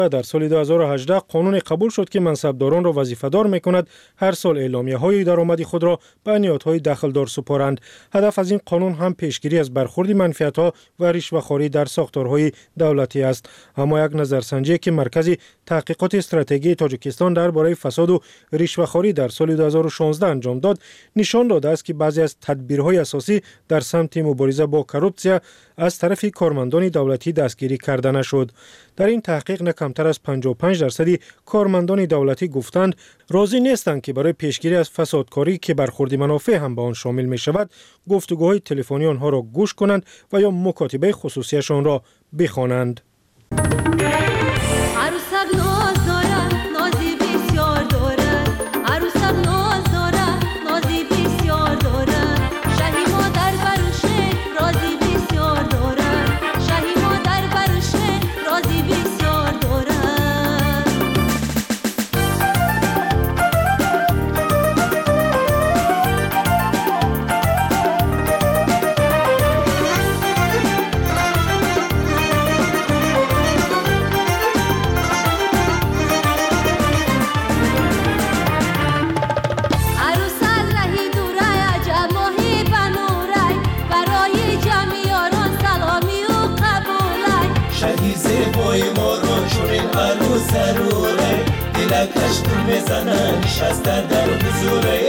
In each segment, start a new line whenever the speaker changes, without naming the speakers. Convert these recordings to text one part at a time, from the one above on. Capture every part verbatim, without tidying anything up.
در سال دو هزار و هجده قانون قبول شد که منصبداران را وظیفه‌دار می‌کند هر سال اعلامیه‌های درآمدی خود را به نهادهای دخلدار سپارند. هدف از این قانون هم پیشگیری از برخورد منفعت‌ها و رشوه‌خواری در ساختارهای دولتی است. اما یک نظرسنجی که مرکز تحقیقات استراتژی تاجیکستان درباره فساد و رشوه‌خواری در سال دو هزار و شانزده انجام داد، نشان داده است که بعضی از تدبیرهای اساسی در سمت مبارزه با کروپسیا از طرف کارمندان دولتی دستگیری کرده نشد. در این تحقیق نه کمتر از پنجاه و پنج درصد کارمندان دولتی گفتند راضی نیستند که برای پیشگیری از فسادکاری که برخورد منافع هم به آن شامل می شود، گفتگوهای تلفنی آنها را گوش کنند و یا مکاتبه خصوصیشان را بخوانند.
ضروره دلکش تو میزنن نشسته در حضوره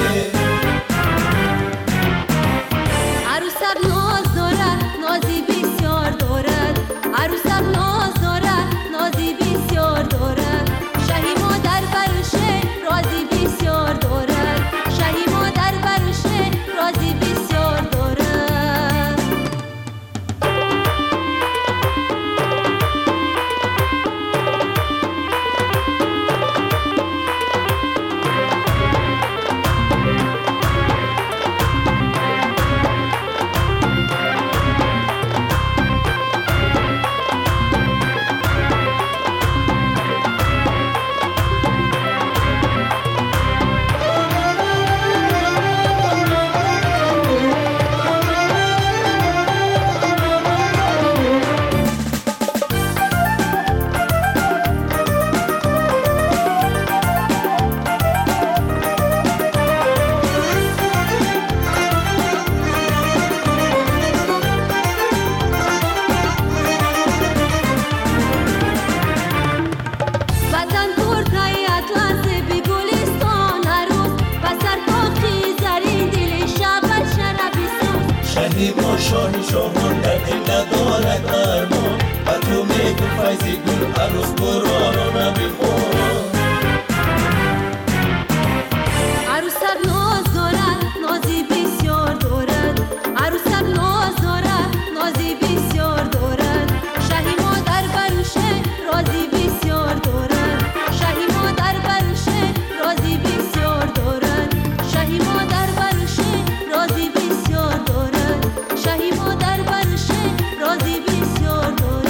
عروسک ناز دارد نازی بسیار دارد عروسک ناز دارد نازی بسیار دارد شهی مادر برشه رازی بسیار دارد شهی مادر برشه رازی بسیار دارد.
شاهی شاهان در دل ندارد ارمان و تو میگو فیضی گل عروس برارانه بخور
عروسک ناز دارد نازی بسیار دارد عروسک ناز دارد نازی بسیار دارد شهی مادر برشه رازی بسیار دارد شهی مادر برشه رازی بسیار دارد شهی مادر برشه رازی بسیار دارد شهی مادر برشه رازی بسیار دارد.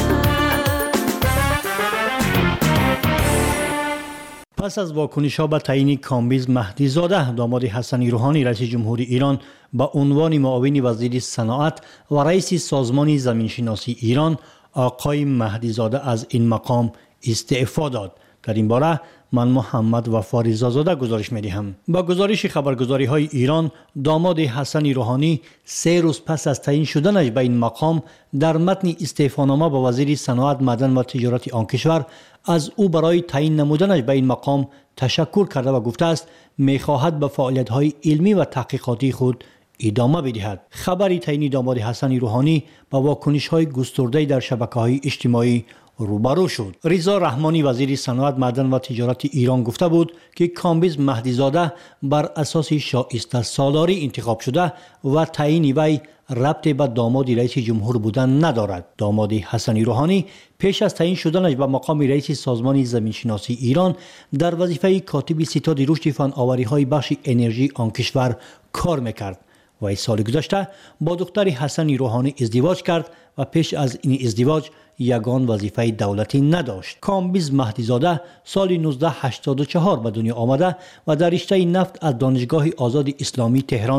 پس از واکنش‌ها به تعیین کامبیز مهدی زاده داماد حسن روحانی رئیس جمهوری ایران به عنوان معاون وزیر صنعت و رئیس سازمان زمینشناسی ایران، آقای مهدی زاده از این مقام استعفا داد. در این باره من محمد وفا رضازاده گزارش می‌دهم. با گزارش خبرگزاری های ایران، داماد حسن روحانی سه روز پس از تعیین شدنش به این مقام در متن استعفانامه با وزیر صنعت، معدن و تجارت آن کشور از او برای تعیین نمودنش به این مقام تشکر کرده و گفته است می‌خواهد به فعالیت‌های علمی و تحقیقاتی خود ادامه بدهد. خبری تعیین داماد حسن روحانی با واکنش‌های گسترده در شبکه‌های اجتماعی روبرو شد. رضا رحمانی وزیر صنعت، معدن و تجارت ایران گفته بود که کامبیز مهدی زاده بر اساس شایسته سالاری انتخاب شده و تعیین وی ربط به داماد رئیس جمهور بودن ندارد. داماد حسن روحانی پیش از تعیین شدنش به مقام رئیس سازمان زمینشناسی ایران در وظیفه کاتب ستاد رشد فناوری‌های بخش انرژی آن کشور کار میکرد. و سال گذشته با دختر حسن روحانی ازدواج کرد و پیش از این ازدواج یگان وظیفه دولتی نداشت. کامبیز مهدی زاده سال نوزده هشتاد و چهار به دنیا آمده و در رشته نفت از دانشگاه آزاد اسلامی تهران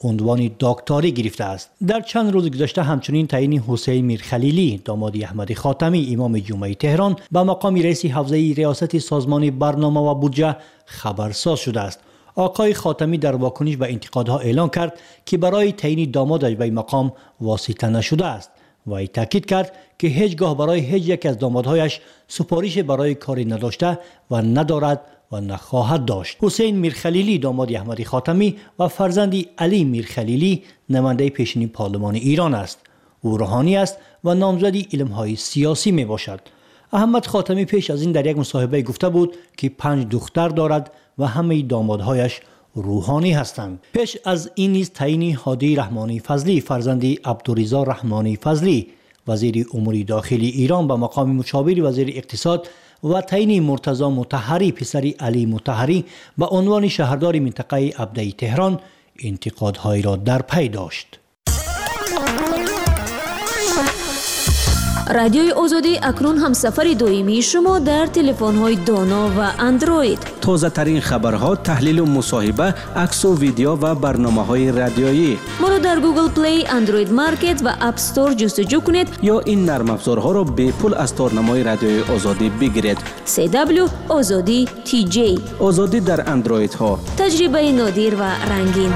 عنوان دکتری گرفته است. در چند روز گذشته همچنین تعیین حسین میرخلیلی داماد احمد خاتمی امام جمعه تهران به مقام رئیس حوزه ریاست سازمان برنامه و بودجه خبرساز شده است. آقای خاتمی در واکنش به انتقادها اعلان کرد که برای تعیین دامادش به مقام واسطه نشده است و ای تاکید کرد که هیچگاه برای هیچ یک از دامادهایش سفارش برای کاری نداشته و ندارد و نخواهد داشت. حسین میرخلیلی داماد احمد خاتمی و فرزند علی میرخلیلی نماینده پیشین پارلمان ایران است. او روحانی است و نامزد علمهای سیاسی می باشد. احمد خاتمی پیش از این در یک مصاحبه گفته بود که پنج دختر دارد و همه دامادهایش روحانی هستند. پیش از این نیز تعیین هادی رحمانی فضلی فرزند عبدالرضا رحمانی فضلی وزیر امور داخلی ایران به مقام مشاور وزیر اقتصاد و تعیین مرتضی مطهری پسر علی مطهری به عنوان شهردار منطقه ابدی تهران انتقادهایی را در پی داشت.
رادیوی آزادی اکنون هم سفر دائمی شما در تلفن‌های دانا و اندروید.
تازه ترین خبرها، تحلیل و مصاحبه، عکس و ویدیو و برنامه‌های رادیویی.
ما را در گوگل پلی، اندروید مارکت و اپ استور جستجو کنید
یا این نرم افزارها را به پول از تارنمای رادیوی آزادی بگیرید.
سی دبلیو آزادی تی جی.
آزادی در اندروید ها.
تجربه نادر و رنگین.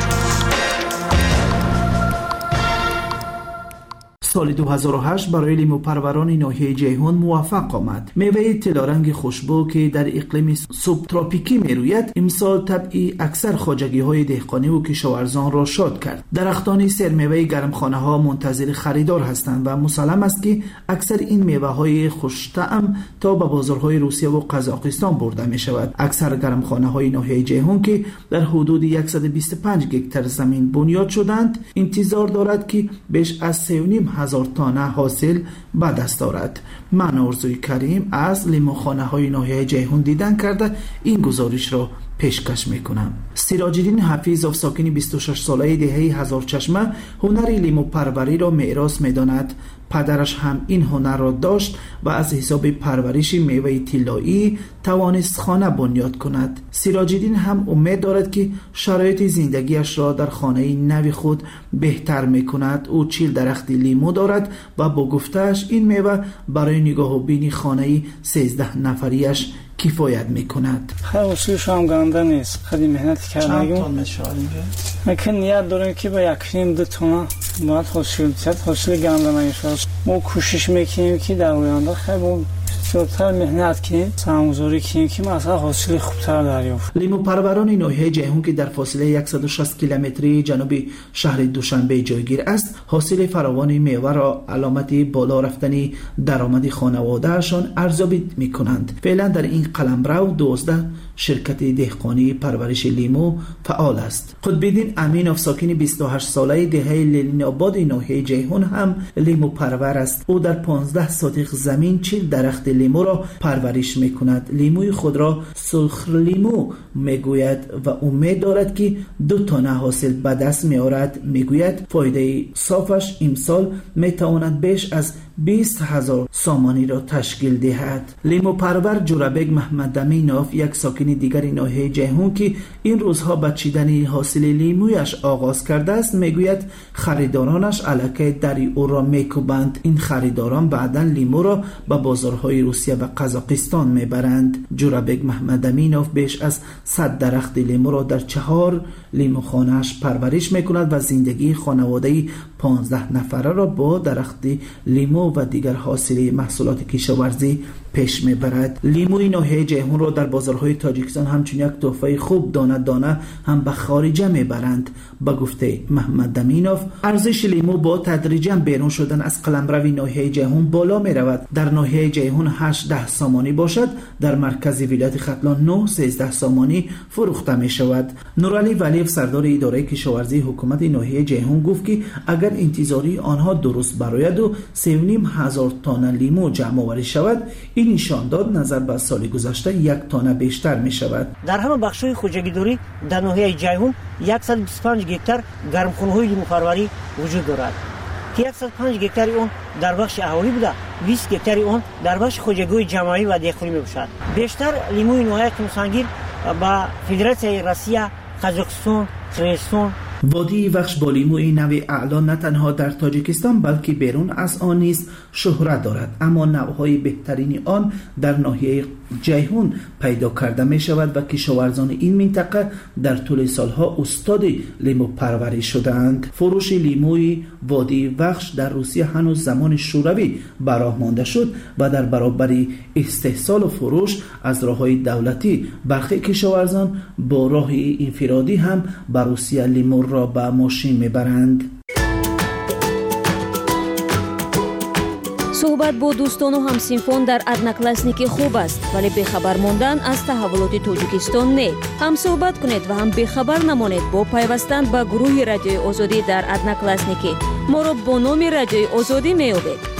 سال دو هزار و هشت برای لیمو پروران ناحیه جیهون موفق آمد. میوه طلارنگ خوشبو که در اقلیم سوبتروپیکی میروید امسال طبعی اکثر خواجگی های دهقانی و کشاورزان را شاد کرد. درختان سرمیوه گرمخانه ها منتظر خریدار هستند و مسلم است که اکثر این میوه های خوش طعم تا به بازارهای روسیه و قزاقستان برده می شود. اکثر گرمخانه های ناحیه جیهون که در حدود صد و بیست و پنج گکتر زمین بنیاد شدند انتظار دارد که بیش از سه و نیم هزار تانه حاصل به دست آورد. من آرزوی کریم از لیموخانه های ناحیه جیهون دیدن کرده این گزارش را پیشکش میکنم. سراج‌الدین حفیظ ساکن بیست و شش ساله دهه هزار چشمه هنر لیمو پروری را میراث میداند. پدرش هم این هنر را داشت و از حساب پرورش میوه طلایی توانست خانه بنیاد کند. سراج‌الدین هم امید دارد که شرایط زندگیش را در خانه نو خود بهتر میکند. او چهل درخت لیمو دارد و با گفتهش این میوه برای نگاه و بین خانه سیزده نفریش کفایت میکند.
خیلی اصولش هم گنده نیست. خیلی مهنت کردیم.
چند تان میشه اینجا؟
من نیت دارم که با یک نیم دو تونه باید حاصل زد. حاصل گنده نمیشه. ما کوشش میکنیم که در آینده خیلی زیادتر مهنت کنیم، سرمایه‌گذاری کنیم که مثلا حاصل خوبتر دریافت.
لیمو پروران ناحیه جیهون که در فاصله صد و شصت کیلومتری جنوب شهر دوشنبه جایگیر است، حاصل فراوان میوه را علامت بالا رفتن درآمد خانواده‌شان ارزیابی می‌کنند. فعلا در این قلمرو دوازده شرکت دهقانی پرورش لیمو فعال است. قطب‌الدین امینوف ساکن بیست و هشت ساله دهه لنین آباد ناحیه جیهون هم لیمو پرور است. او در پانزده ساتق زمین چهل درخت لیمو را پرورش میکند. لیموی خود را سرخ لیمو میگوید و امید دارد که دو تانه حاصل به دست میآورد. میگوید فایده صافش امسال میتواند بیش از بیست هزار سامانی را تشکیل دهد. لیمو پرور جورابک محمد امینوف یک ساکن دیگر ناحیه جیهون که این روزها به چیدن حاصل لیمویش آغاز کرده است میگوید خریدارانش الکه دری او را میکوبند. این خریداران بعدا لیمو را به بازارهای روسیه و قزاقستان میبرند. جورابک محمد امینوف بیش از صد درخت لیمو را در چهار لیموخانه‌اش پرورش میکند و زندگی خانواده پانزده نفره را با درخت لیمو و دیگر حاصل محصولات کشاورزی پیش میبرد. لیموی ناحیه جیهون را در بازارهای تاجیکستان همچون یک تحفه خوب دانه دانه هم به خارجه میبرند. با گفته محمد امینوف ارزش لیمو با تدریجا بیرون شدن از قلمرو ناحیه جیهون بالا میرود. در ناحیه جیهون هشت ده سامانی باشد، در مرکز ولایت ختلان نه سیزده سامانی فروخته می شود. نورعلی ولیف سردار اداره کشاورزی حکومت ناحیه جیهون گفت که اگر انتظاری آنها درست براید و سه و نیم هزار تانه لیمو جمع آوری شود، این نشان داد نظر به سال گذشته یک تانه بیشتر می شود.
در همه بخش‌های خوجگیداری در ناحیه جیهون صد و بیست و پنج گکتار گرمخانه‌های لیمو پروری وجود دارد که صد و پنج گکتار اون در بخش اهالی بوده، بیست گکتار اون در بخش خوجگی‌های جماعی و دهقانی میباشد. بیشتر لیموی نوعی کمسانگیر با فدراسیون روسیه، قزاقستان، قرغیزستان،
وادی وخش با لیموی نوع اعلا نه تنها در تاجیکستان بلکه بیرون از آن نیز شهرت دارد، اما نوعهای بهترین آن در ناحیه جیهون پیدا کرده می شود و کشاورزان این منطقه در طول سالها استاد لیمو پروری شدند. فروش لیموی وادی وخش در روسیه هنوز زمان شوروی براه مانده شد و در برابر استحصال و فروش از راههای دولتی برخی کشاورزان با راه انفرادی هم به روسیه لیمو را به ماشین میبرند.
صحبت با دوستان و همسینفان در ادناکلاسنیکی خوب است، ولی بخبر ماندن از تحولات تاجیکستان نه. هم صحبت کنید و هم بخبر نمانید با پیوستن به گروه رادیوی آزادی در ادناکلاسنیکی. ما را با نام رادیوی آزادی میابید.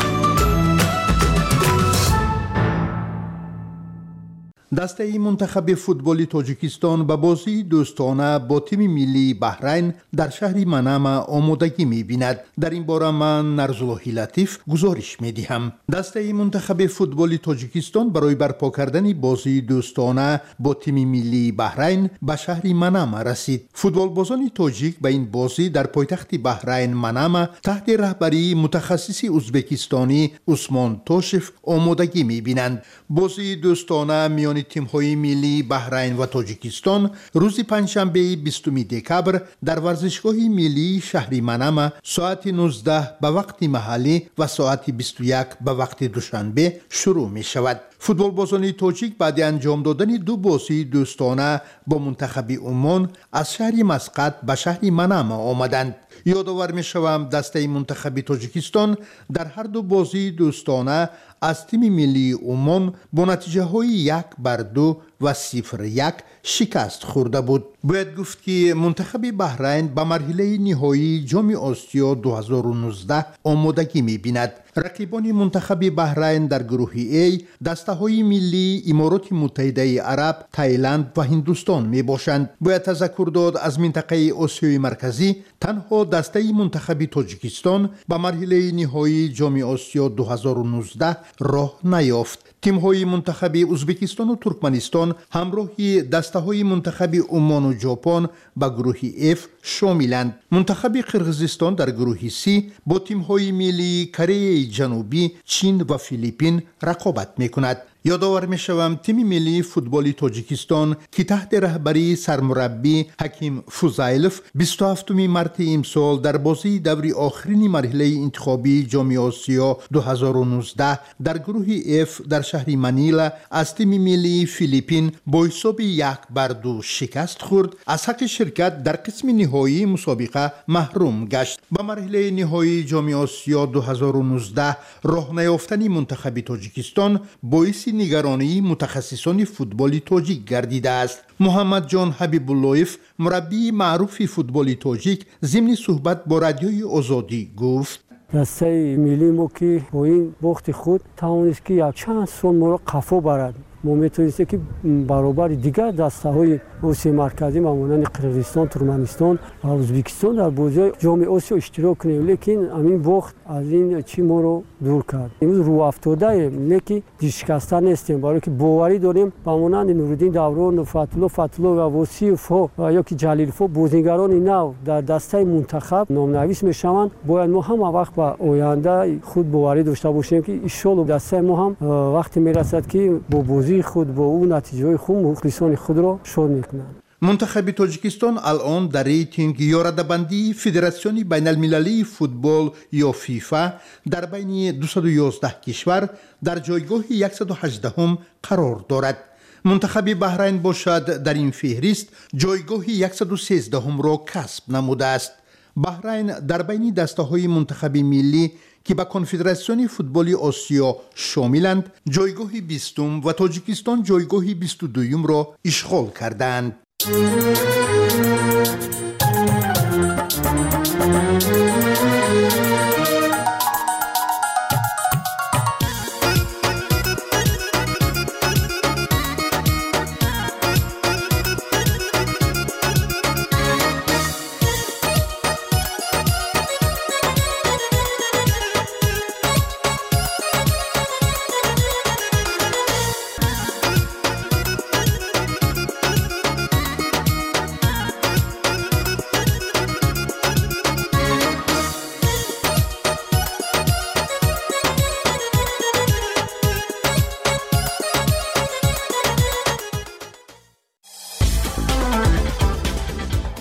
دسته منتخب فوتبال تاجیکستان به بازی دوستانه با تیم ملی بحرین در شهر منامه آمادگی می‌بیند. در این باره من نرزالله لطیف گزارش می‌دهم. دسته منتخب فوتبال تاجیکستان برای برپا کردن بازی دوستانه با تیم ملی بحرین به شهر منامه رسید. فوتبالبازان تاجیک به این بازی در پایتخت بحرین منامه تحت رهبری متخصص ازبکستانی عثمان توشف آمادگی می‌بینند. بازی دوستانه میان تیم‌های ملی بحرین و تاجیکستان روز پنجشنبه بیستم دکبر در ورزشگاه ملی شهر منامه ساعت نوزده به وقت محلی و ساعت بیست و یک به وقت دوشنبه شروع می شود. فوتبالبازان تاجیک بعد انجام دادن دو بازی دوستانه با منتخب عمان از شهر مسقط به شهر منامه آمدند. یادآور می شوم دسته منتخب تاجیکستان در هر دو بازی دوستانه از تیم ملی عمان با نتیجه های یک بر دو و صفر یک شکست خورده بود. باید گفت که منتخب بحرین به مرحله نهایی جام آسیا دو هزار و نوزده آمادگی می بیند. رقیبان منتخب بحرین در گروه ای دسته های ملی امارات متحده عرب، تایلند و هندوستان می باشند. باید تذکر داد از منطقه آسیای مرکزی تنها دسته منتخب تاجیکستان به مرحله نهایی جام آسیا دو هزار و نوزده راه نیافت. تیم‌های منتخب ازبکستان و ترکمنستان همراه دسته‌های منتخب عمان و ژاپن به گروه F شاملند. منتخب قرقیزستان در گروه C با تیم‌های ملی کره جنوبی، چین و فیلیپین رقابت می‌کند. یادآور می‌شوم تیم ملی فوتبال تاجیکستان که تحت رهبری سرمربی حکیم فوزایلوف بیست و هفتم مارس امسال در بازی دور آخرین مرحله انتخابی جام آسیا دو هزار و نوزده در گروه F در شهر منیلا از تیم ملی فیلیپین با حساب یک بر دو شکست خورد. از حق شرکت در قسم نهایی مسابقه محروم گشت. به مرحله نهایی جام آسیا دو هزار و نوزده راه نیافتن منتخب تاجیکستان باعث نگرانی متخصصان فوتبال تاجیک گردیده است. محمد جان حبیب اللهیف مربی معروف فوتبال تاجیک ضمن صحبت با رادیوی آزادی گفت:
دسته ملی ما که با این باخت خود توانست که یک چند سال ما را قفا برد. ما میتونیم که برابر دیگر دسته های آسیای مرکزی مانند قرقیزستان، ترکمنستان و ازبکستان در بازی جام آسیا اشتراک کنیم، لیکن همین باخت از این چی ما رو دور کرد. امروز رو افتاده ایم، لیکن شکسته نیستیم، برای که باوری داریم با مانند نورالدین دوران، فتح‌الله فتح‌الله و وصیف و یا که جلیل فو بازیگران نو در دسته منتخب نام‌نویس میشوند. باید ما هم وقت با آینده خود باوری داشته باشیم که ان شاءالله دسته ما هم وقتی میرسد که با بازی خود با اون نتیجه خوب مخلصان خود را شاد میکنند.
منتخب تاجیکستان الان در ریتینگ یا رده‌بندی فدراسیون بین المللی فوتبال یا فیفا در بین دویست و یازده کشور در جایگاه صد و هجده هم قرار دارد. منتخب بحرین باشد در این فهرست جایگاه صد و سیزده هم را کسب نموده است. بحرین در بین دسته های منتخب ملی که به کنفدراسیون فوتبال آسیا شاملند جایگاه بیستم و تاجیکستان جایگاه بیست و دوم را اشغال کردند.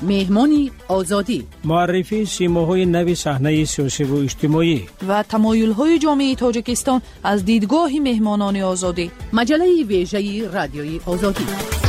مهمانی آزادی،
معرفی سیماهای نوی صحنه سیاسی و اجتماعی
و تمایل‌های جامعه تاجیکستان از دیدگاه مهمانان آزادی. مجله ویژه رادیوی آزادی.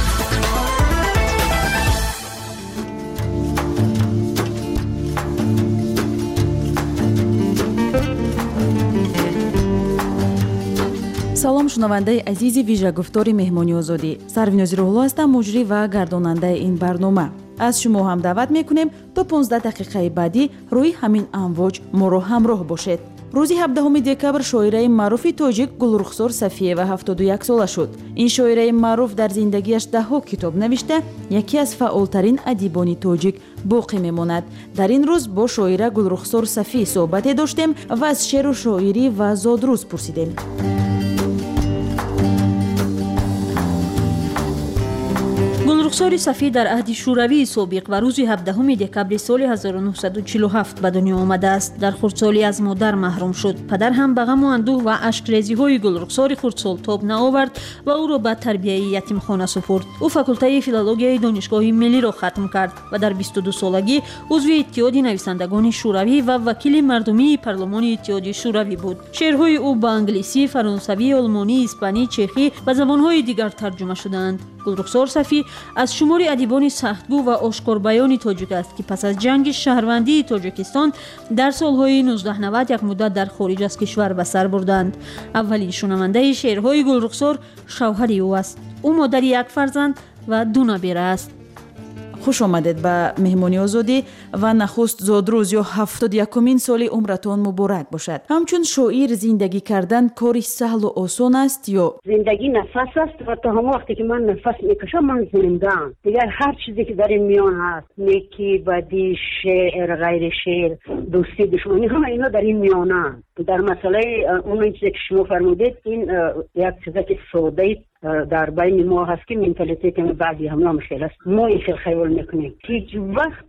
салом шунавандаи азизи вижагуфтори меҳмони озодӣ, Сарвиноз Рӯҳулло ҳастам, муҷрӣ ва гардонандаи ин барнома. аз шумо ҳам даъват мекунем то понздаҳ дақиқаи баъдӣ рӯи ҳамин амвоҷ моро ҳамроҳ бошед. рӯзи ҳабдаҳуми декабр шоираи маъруфи тоҷик Гулрухсор Сафиева ҳафтоду як сола шуд. ин шоираи маъруф дар зиндагиаш даҳҳо китоб навишта, яке аз фаъолтарин адибони тоҷик боқӣ мемонад. дар ин рӯз бо шоира Гулрухсор Сафӣ суҳбате доштем ва аз шеъру шоирӣ ва зодрӯз пурсидем.
гулрухсори Сафӣ дар аҳди шӯравии собиқ ва рӯзи ҳабдаҳуми декабри соли ҳазору нуҳсаду чилу ҳафт ба дунё омадааст. дар хурдсолӣ аз модар маҳрум шуд. падар ҳам ба ғаму андӯҳ ва ашкрезиҳои Гулрухсори хурдсол тоб наовард ва ӯро ба тарбияи ятимхона супурд. ӯ факултаи филологияи донишгоҳи миллиро хатм кард ва дар бисту ду солагӣ узви иттиҳоди нависандагони шӯравӣ ва вакили мардумии парлумони иттиҳоди шӯравӣ буд. шеърҳои ӯ ба англисӣ, фаронсавӣ, олмонӣ, испанӣ, чехӣ ва забонҳои дигар тарҷума шудаанд. Гулрухсор Сафӣ аз шумори адибони сахтгӯ ва ошкорбаёни тоҷик аст, ки пас аз ҷанги шаҳрвандии Тоҷикистон дар солҳои нуздаҳ навад як муддат дар хориҷ аз кишвар ба сар бурданд. аввалин шунавандаи шеърҳои Гулрухсор шавҳари ӯ аст. ӯ модари як фарзанд ва ду набера аст. хуш омадед ба меҳмони озодӣ ва нахуст зодрӯз ё ҳафтоду якумин соли умратон муборак бошад. ҳамчун шоир зиндагӣ кардан кори саҳлу осон аст ё
зиндагӣ нафас аст ва то ҳама вақте ки ман нафас мекашам ман зиндаам. дигар ҳар чизе ки дар ин миён ҳаст, неки, бадӣ, шеър, ғайри шеър, дӯстӣ, душманӣ, ҳама ино дар ин миёнаанд. дар масъалаи он чизе ки шумо фармудед, ин як чизе ки содаи дар байни мо ҳаст ки менталитети баъди ҳамла мушкил аст. мо ин хел хаёл мекунем. ҳеҷ вақт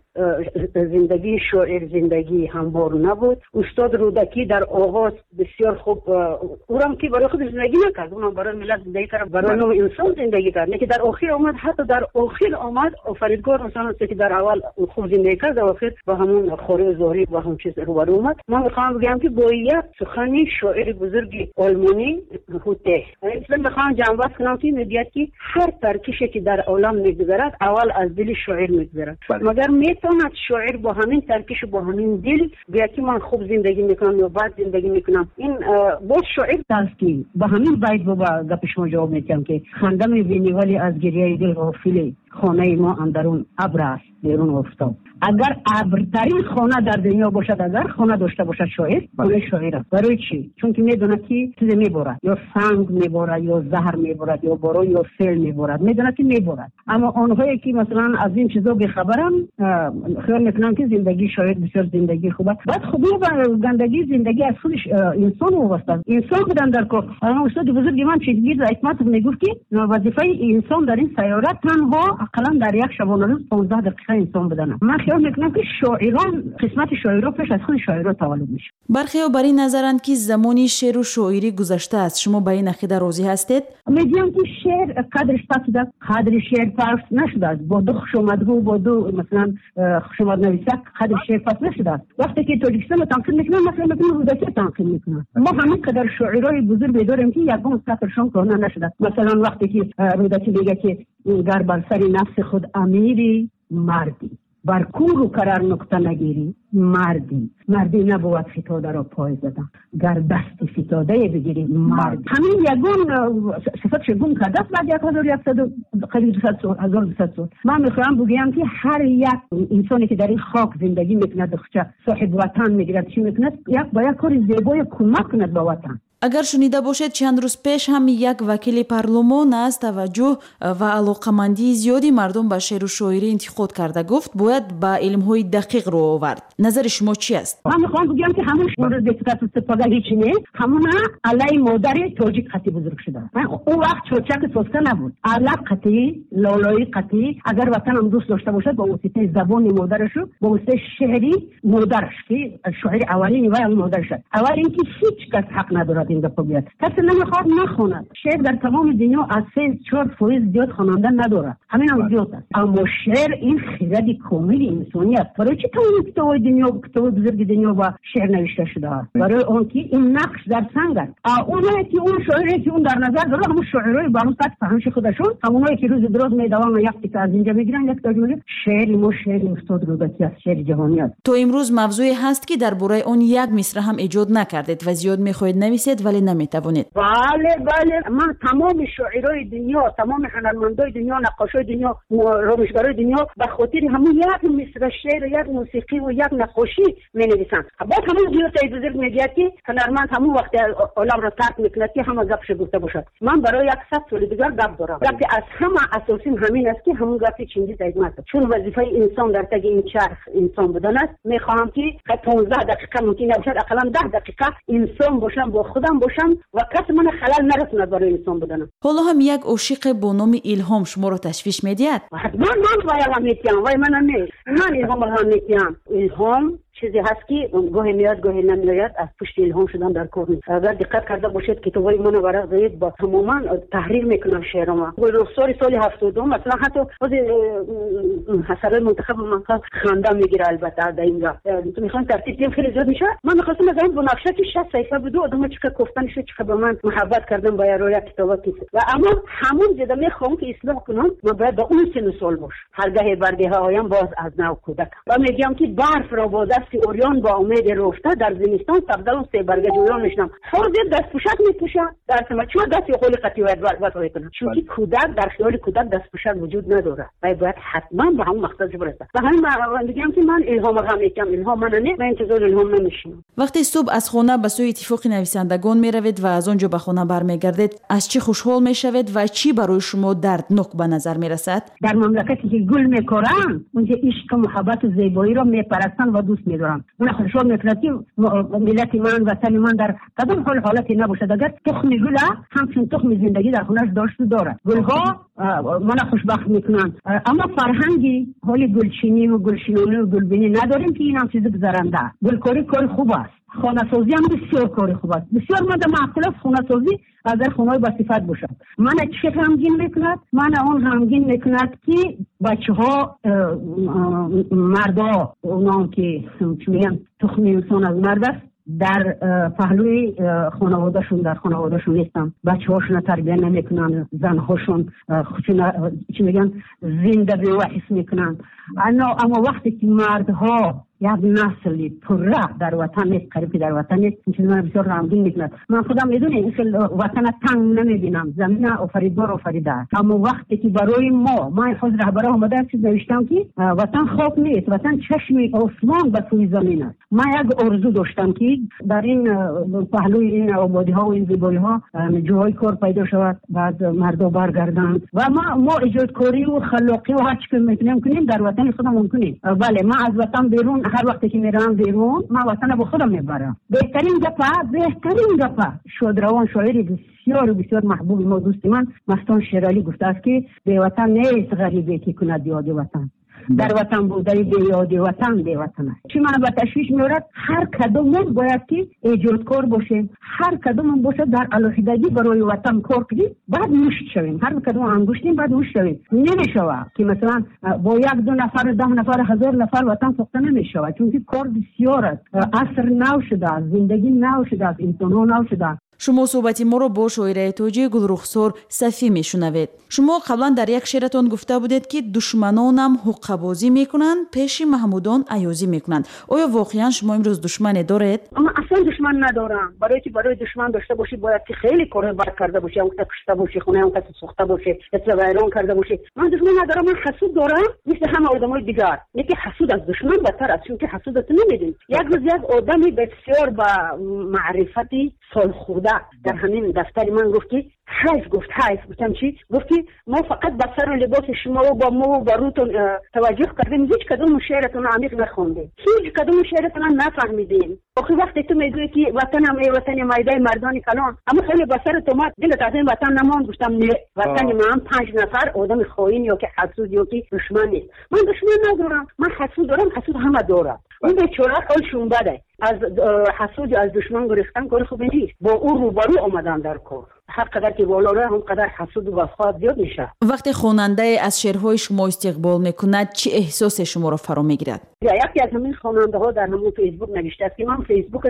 زندگی شاعر زندگی هموار نبود. استاد رودکی در آغاز بسیار خوب اونم که برای خود زندگی نکرد، اونم برای ملت زندگی کرد، برای نوع انسان زندگی کرد، نه که در آخر آمد، حتی در آخر آمد آفریدگار مثلا است که در اول خوب زندگی کرد، در آخر با همون خوره ظاهری با هم چیز روبرو اومد. من میخوام بگم که با یک سخنی شاعر بزرگ آلمانی هوته اصلا میخوام جنبش کنم که میگه که هر ترکیشی که در عالم میگذرد اول از دل شاعر میگذرد، مگر میتواند شاعر با همین ترکیش با همین دل بیا که من خوب زندگی میکنم یا بد زندگی میکنم. این باز شاعر است که با همین بیت با گپ شما جواب میدم که خنده میبینی ولی از گریه دل غافلی، خانه ما اندرون ابر است بیرون آفتاب. اگر ابرترین خانه در دنیا باشد، اگر خانه داشته باشد شاعر، اون شاعر است. برای چی؟ چون که میدونه که چیز میبرد، یا سنگ میبرد، یا زهر میبرد، یا باران یا سیل میبرد، میدونه که میبرد. اما آنهایی که مثلا از این چیزا بیخبرن خیال میکنن که زندگی شاعر بسیار زندگی خوبه. بعد خوبی و گندگی زندگی از خودش انسان وابسته است. انسان بودن در کار. اما استاد بزرگ من چیزگیر حکمت میگفت که وظیفه انسان در این سیاره تنها اقلا در یک شبانه روز پانزده دقیقه انسان بودن. من خیال میکنم که شاعران قسمت شاعران پیش از خود شاعران تولد میشه.
برخی‌ها بر این نظرند که زمانی شعر و شاعری گذشته است. شما با این عقیده راضی هستید؟
میگم که شعر قدرش پس شده، قدر شعر پس نشده است. با دو خوشامدگو با دو مثلا خوشامد نویسک قدر شعر پس نشده است. وقتی که تاجیکستان تنقید میکنن مثلا میگن رودکی تنقید میکنن. ما همین قدر شاعرای بزرگ داریم که یگان سطرشان کهنه نشده. مثلا وقتی که رودکی میگه که گر بر سر نفس خود امیری مردی، بر کور و کرر نقطه نگیری مردی، مردی نبود فتاده را پای زدن، گر دست فتاده بگیری مرد. همین یگون صفت شگون کرده است بعد یک هزار یکصد قریب دویست سال هزار و دویست سال. من میخوام بگم که هر یک انسانی که در این خاک زندگی میکنه دختر صاحب وطن میگیرد چی میکنه یک با یک کار زیبای کمک کند با وطن.
اگر شنیده باشد چند روز پیش هم یک وکیل پارلمان از توجه و علاقمندی زیادی مردم به شعر و شاعری انتقاد کرده گفت باید با علم‌های دقیق رو آورد. نظر شما چی است؟
من میخوام بگم که همون شما دکتر سپاگا هیچ نه، همون علی مادر تاجیک خطی بزرگ شده. من اون وقت چوچک سوسکه نبود. علق خطی، لالایی خطی، اگر وطنم دوست داشته باشد با واسطه زبان مادرش با واسطه شعری مادرش که شاعر اولی و مادرش. اول اینکه هیچ کس حق ندارد این دفعه بیاد. کسی نمیخواد نخواند. شعر در تمام دنیا از سه چهار فویز زیاد خواننده نداره. همین هم زیاد است. اما شعر این خرد کامل انسانی است. برای چی تمام کتاب‌های دنیا کتاب بزرگ دنیا با شعر نوشته شده است؟ برای اون که این نقش در سنگ است. اونایی که اون شاعری که اون در نظر داره همون شاعرای با اون سطح فهمش خودشون، همونایی که روز دراز میدوام یک تیکه از اینجا میگیرن یک تا میگه شعر ما شعر استاد رودکی است، شعر جهانی است.
تو امروز موضوعی هست که درباره اون یک مصرع هم ایجاد نکردید و زیاد میخواهید نویسید ولی نمیتوانید.
بله بله، من تمام شاعرای دنیا، تمام هنرمندای دنیا، نقاشای دنیا، رامشگرای دنیا به خاطر همون یک مصرع شعر، یک موسیقی و یک نقاشی مینویسن. بعد همون دیوتای بزرگ میگه که هنرمند همون وقت عالم را ترک میکنه که همه گپش گفته باشد. من برای صد سال دیگر گپ دارم. گپی از همه اساسی همین است که همون گپی چنگیز ایتمه، چون وظیفه انسان در تگ این چرخ انسان بودن است. میخواهم که پانزده دقیقه ممکن نباشد، اقلا ده دقیقه انسان باشم، با خودم باشم و کسی من خلل نرساند برای انسان بودنم.
حالا هم یک عاشق با نام الهام شما را تشویش میدهد؟
من من وای میتیم وای من نه من الهام را میتیم. الهام چیزی هست که گاهی میاد گاهی نمیاد، از پشت الهام شدن در کار نیست. اگر دقت کرده باشید کتابای من ورق دارید با تماما تحریر میکنم شعرام. رخسار سال هفتاد مثلا حتی خود حسرای منتخب من خنده میگیره. البته در اینجا تو میخوام ترتیب بدیم خیلی زیاد میشه. من میخواستم مثلا بنفشه که شصت صفحه بود آدم چیکار گفتنش چیکار به من محبت کردن با روی کتابات و اما همون جدا میخوام که اصلاح کنم. من باید با اون سن سال باش. هرگاه برده هایم باز از نو کودک و میگم که برف را با دست اوریان با امید رفته در زمستان سبزه و سه برگه جویان میشنم. حاضر دست پوشک میپوشه در سما چون دستی خیلی قطعی باید واسه کنه. چون که کودک در خیال کودک دست پوشک وجود نداره. باید باید حتما به همون مقصد برسه. و همین میگم که من الهام غم میگم الهام من نه، من انتظار الهام نمیشم.
وقتی صبح از خانه به سوی اتفاق نویسندگان میروید و از آنجا به خانه برمیگردید، از چی خوشحال میشوید و چی برای شما دردناک به نظر میرسد؟
در مملکتی که گل میکارن اونجا عشق و محبت و زیبایی را میپرستن و دوست میدارن. من خوشحال میکنم که ملت من وطن من در کدام حال حالتی نباشد. اگر تخم گل همچون تخم زندگی در خونش داشت و دارد. گلها من خوشبخت میکنن، اما فرهنگی حال گلچینی و گلشینانی و گلبینی نداریم که این هم چیز گذرنده. گلکاری کار خوب است، خانه سازی هم بسیار کار خوب است. بسیار ماده معقول است خانه سازی اگر خانه با صفت باشد. من چه غمگین میکند؟ من اون غمگین میکند که بچه ها مردا اونام که میگن تخم انسان از مرد است در پهلوی خانوادهشون در خانوادهشون نیستن. بچه هاشون تربیه نمیکنن، زنهاشون چی میگن زنده به وحس میکنن. اما وقتی که مردها یک نسلی پره در وطن نیست، قریبی در وطن نیست، این چیز من بسیار غمگین میکند. من خودم میدونم این وطن تنگ نمیبینم، زمین آفریدگار آفریده است. اما وقتی که برای ما من خود رهبر آمده چیز نوشتم که وطن خواب نیست، وطن چشم آسمان به سوی زمین است. من یک آرزو داشتم که در این پهلوی این آبادی ها و این زیبایی ها جاهای کار پیدا شود، بعد مردا برگردند و ما ما ایجادکاری و خلاقی و هر چی که میتونیم کنیم در وطن خودم ممکنه. بله من از وطن بیرون هر وقتی که میرم بیرون من وطن با خودم میبرم. بهترین گپه بهترین گپه شادروان شاعری بسیار بسیار محبوب ما دوست من مستان شیرالی گفته است که به وطن نیست غریبه که کند یاد وطن. در وطن بوده به یاد وطن به وطن است. چی من به تشویش میارد؟ هر کدومون باید که ایجادکار باشیم، هر کدومون باشه در علاقه‌داری برای وطن کار کنیم، بعد مشت شویم. هر کدوم انگشتیم بعد مشت شویم. نمیشوه که مثلا با یک دو نفر ده نفر هزار نفر وطن ساخته نمیشوه، چون که کار بسیار است. عصر نو شده، زندگی نو شده، انسان‌ها نو شده.
شما صحبتی ما رو با شاعره توجی گلرخسار صفی میشنوید. شما قبلا در یک شعرتون گفته بودید که دشمنانم حقه بازی میکنن، پیش محمودان عیازی میکنن. آیا واقعا شما امروز دشمن دارید؟
اما اصلا دشمن ندارم. برای که برای دشمن داشته باشی باید که خیلی کار بد کرده باشی، اون کس کشته باشی، خونه اون کس سوخته باشی، اطلاع ویران کرده باشی. من دشمن ندارم، من حسود دارم مثل همه آدمای دیگر. یکی حسود از دشمن بدتر است، چون که حسودت نمیدین. یک روز یک آدمی بسیار با معرفتی سالخورده در همین دفتر من گفت که حیف گفت حیف گفتم چی؟ گفتی ما فقط به سر و لباس شما و با ما و با روتون توجه کردیم، هیچ کدوم شعرتون عمیق نخوندیم، هیچ کدوم شعرتون نفهمیدیم. آخه وقتی تو میگویی که وطنم ای وطن میده مردان کلان، اما خیلی به سر تو مات دلت از این وطن نمان. گفتم نه، وطن من پنج نفر آدم خائن یا که حسود یا که دشمن نیست. من دشمن ندارم، من حسود دارم، حسود همه دارم. این بیچاره حالشون بده، از حسود از دشمن گرفتن کار خوبی نیست. با او روبرو آمدن در کار. هر قدر که بالا ره هم قدر حسود و وفا زیاد میشه.
وقتی خواننده از شعرهای شما استقبال میکند چه احساس شما را فرا میگیرد؟
یکی از همین خواننده ها در همون فیسبوک نوشته است که من فیسبوک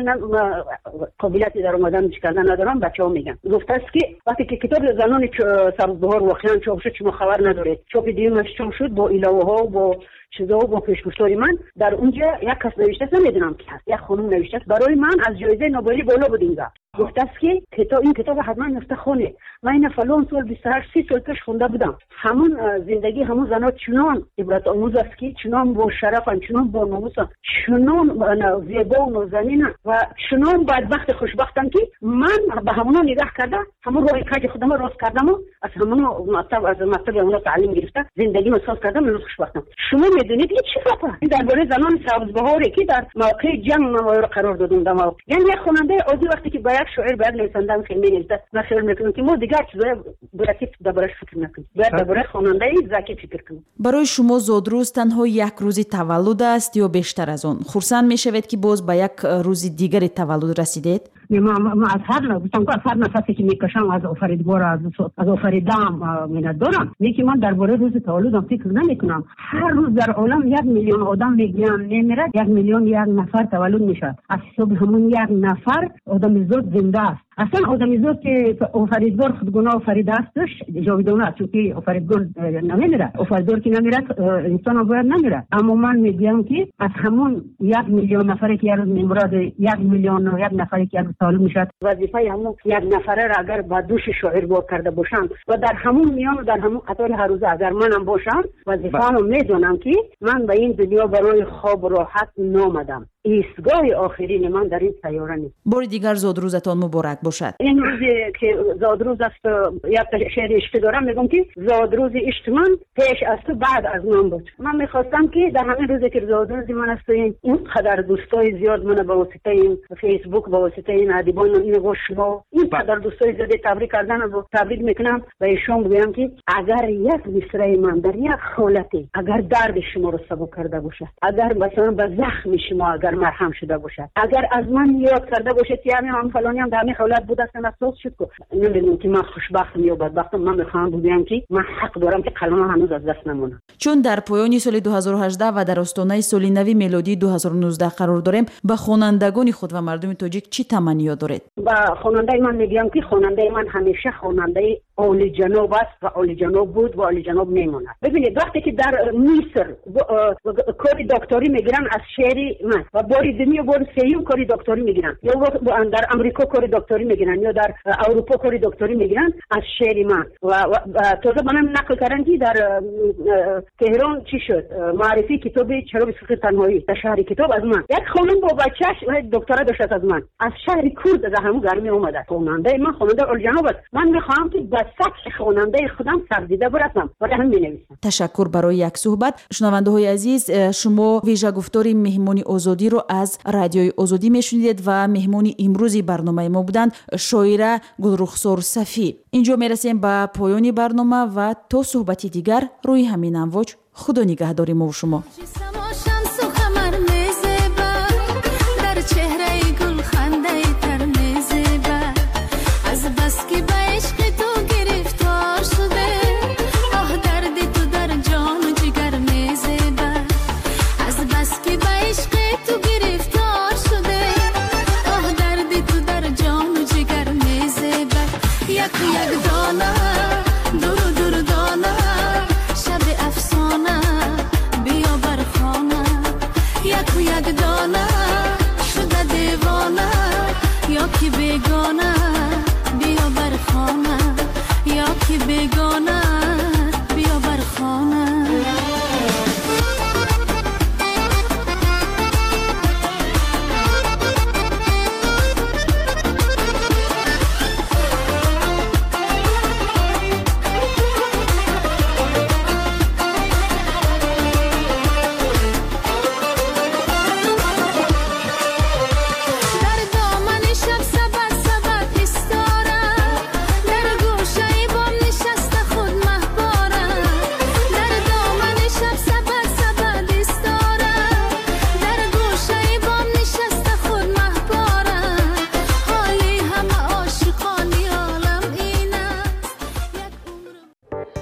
قابلیتی در اومدن کردن ندارم، بچه‌ها میگن. گفته است که وقتی که کتاب زنان سبزبهار واقعا چاپ شد شما خبر ندارید. چاپ دیگه چاپ شد با الهه ها و با چیزا و با پیشگفتاری من در اونجا یک کس نوشته است، نمیدونم کی هست، یک خانم نوشته است برای من از جایزه نوبلی بالا بود اینجا. گفته است که کتاب این کتاب حتما نفته خونه. من این فلان سال بیست و هشت سی سال پیش خونده بودم. همون زندگی همون زنا چنان عبرت آموز است که چنان با شرفن، چنان با ناموسن، چنان زیبا و نازنین و چنان بدبخت خوشبختن که من به همونا نگاه کرده همون راه کج خودم راست کردم و از همون مطلب از مطلب همون تعلیم گرفته زندگی رو ساز کردم، من خوشبختم. شما میدونید این چی خطه؟ این درباره زنان سبزبهاری که در موقع جنگ نمایر قرار دادن دما. یعنی یک خواننده عادی وقتی که باید شاعر باید نویسنده خیلی نویسنده من خیال میکنم که ما دیگر چیزای برای دربارش فکر نکنیم، باید درباره خواننده ذکی فکر کنیم.
برای شما زادروز تنها یک روزی تولد است یا بیشتر از آن؟ خرسند میشوید که باز به یک روز دیگر تولد رسیدید؟
ما ما از هر گفتم که از هر نفسی که میکشم از آفریدگار از از آفریدم میند دارم. یکی من درباره روز تولدم فکر نمیکنم. هر روز در عالم یک میلیون آدم میگن نمیره، یک میلیون یک نفر تولد میشه. از حساب همون یک نفر آدم زاد زنده است. اصلا آدمی زاد که آفریدگار خودگونه آفریده استش جاودانه است، چون آفریدگار نمیره، آفریدگار که نمیره انسان هم باید نمیره. اما من میگم که از همون یک میلیون نفری که یک روز میمرد، یک میلیون و یک نفری که یک روز تولد میشه، وظیفه همون یک نفره را اگر با دوش شاعر با کرده باشم و در همون میان و در همون قطار هر روز اگر منم باشم، وظیفه رو میدونم که من به این دنیا برای خواب و راحت نامدم. ایستگاه آخرین من در این سیاره نیست.
بار دیگر زادروزتان مبارک باشد.
این روزی که زادروز است، یک شعر عشق دارم میگم که زادروز عشق من پیش از تو بعد از من بود. من میخواستم که در همین روزی که زادروز من است این قدر دوستای زیاد من به واسطه این فیسبوک به واسطه این ادیبان این و شما این قدر دوستای زیاد تبریک کردن رو تبریک میکنم و ایشون بگم که اگر یک مصرع من در یک حالتی اگر درد شما رو سبک کرده باشد، اگر مثلا به زخم شما اگر مرهم شده باشد، اگر از من یاد کرده باشد که همین فلانی هم در همین حالت بود اصلا افسوس شد که نمیدونم که من خوشبختم یا بدبختم. من میخوام بگم که من حق دارم که قلمم هنوز از دست نمونه.
چون در پایان سال دو هزار و هجده و در آستانه سال نو میلادی دو هزار و نوزده قرار داریم، به خوانندگان خود و مردم تاجیک چی تمنیات دارید؟ با
خواننده من میگم که خواننده من همیشه خواننده عالی جناب است و عالی جناب بود و عالی جناب میمونه. ببینید وقتی که در مصر کاری دکتری میگیرن از شعری من و باری دنیا بار سیوم کاری دکتری میگیرن، یا در امریکا کاری دکتری میگیرن یا در اروپا کاری دکتری میگیرن از شعری من و, و, و تازه منم نقل کردن که در تهران چی شد معرفی کتاب چرا بسیار تنهایی در شهر کتاب از من یک خانم با بچه‌اش دکترا داشت از من از شهر کرد از همون گرمی اومده. خواننده من خواننده عالی جناب است. من میخوام که به سطح خواننده خودم سرزیده برسم و همین مینویسم.
تشکر برای یک صحبت. شنونده های عزیز، شما ویژه گفتاری مهمانی آزادی رو از رادیوی آزادی میشنیدید و مهمانی امروزی برنامه ما بودند شاعره گلرخسار صفی. اینجا میرسیم به پایان برنامه و تا صحبتی دیگر روی همین امواج خدا نگهداری ما و شما.